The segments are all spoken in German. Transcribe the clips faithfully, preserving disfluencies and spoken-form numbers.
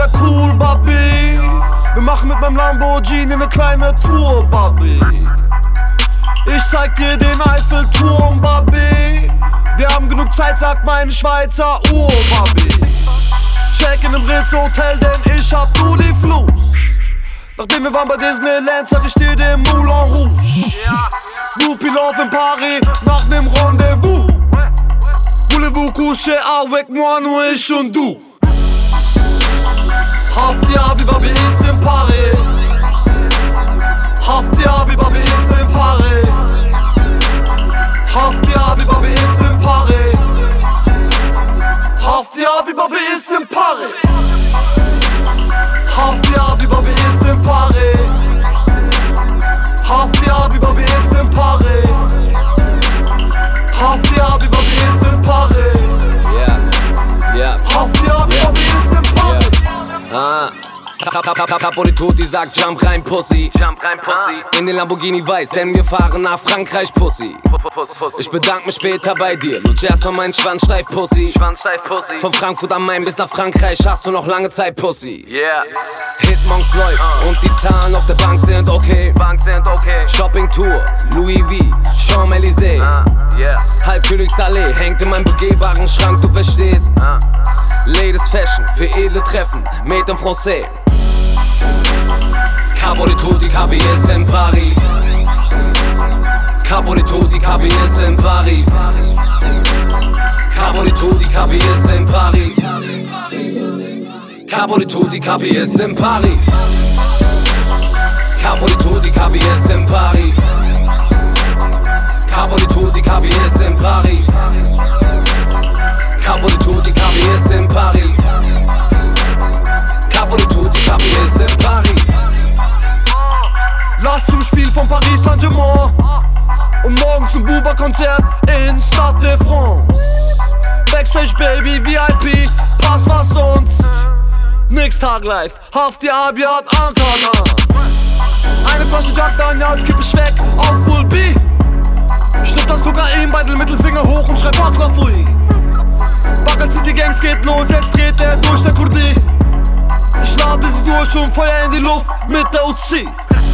bleib cool, Babi. Wir machen mit meinem Lamborghini eine kleine Tour, Babi. Ich zeig dir den Eiffelturm, Babi. Wir haben genug Zeit, sagt meine Schweizer Uhr, Babi. Check in dem Ritz Hotel, denn ich hab nur die Fluss. Nachdem wir waren bei Disneyland, sag ich dir den Moulin Rouge. Whoopi Love in Paris, nach nem Rendezvous. Voulez-vous coucher avec moi, nur ich und du? Hafti Abi Babi ist in Paris. Hafti Abi Babi ist in Paris. Hafti Abi Babi ist in Paris. Hafti Abi Babi ist in Paris. Hafti Abi Babi ist in Paris. Hafti Abi Babi ist in Paris. Hafti Abi Babi ist in Paris. Yeah, yeah. Hafti Abi Babi ist in Paris. Ah. Caporitoti sagt Jump rein Pussy, Jump rein Pussy. In den Lamborghini weiß, denn wir fahren nach Frankreich Pussy. Ich bedank mich später bei dir, lutsch erstmal meinen Schwanz steif Pussy. Von Frankfurt am Main bis nach Frankreich hast du noch lange Zeit Pussy. Yeah. Hitmonks läuft und die Zahlen auf der Bank sind okay. Bank sind okay. Shopping Tour, Louis V, Champs-Élysées. Uh, yeah. Halb Königsallee hängt in meinem begehbaren Schrank, du verstehst. Uh. Latest Fashion für edle Treffen, made in Francais. Caporitoti, K B ist in Paris. Caporitoti, K B ist in Paris. Caporitoti, K B ist in Paris. Caporitoti, K B ist in Paris. Caporitoti, K B ist in Paris. Caporitoti, K B ist in Paris. Caporitoti, K B ist in Paris. Caporitoti, K B ist in Paris. Lass zum Spiel von Paris Saint-Germain und morgen zum Buba-Konzert in Stade de France. Backstage Baby, V I P, Pass was sonst. Nix Tag live, Hafti Abi hat Ankara. Eine Flasche Jack Daniels, kipp ich weg auf Bull B. Schnipp das Kokain, Beitel, Mittelfinger hoch und schreib Akla Fui. Backer zieht die Gangs, geht los, jetzt dreht er durch der Kurdi. Ich lade sie durch und Feuer in die Luft mit der U Z.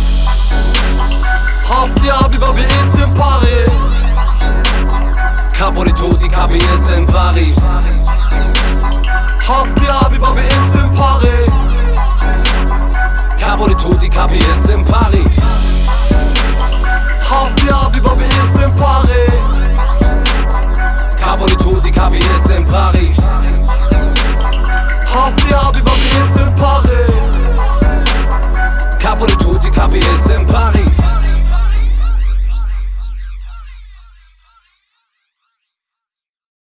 Hafti Abi Babi ist in Paris. Caporitoti, K B ist in Paris. Hafti Abi Babi ist in Paris. Caporitoti, K B ist in Paris. Hafti Abi Babi ist in Paris. Caporitoti, K B ist in Paris. Hafti Abi Babi ist in Paris. Caporitoti, K B ist in Paris.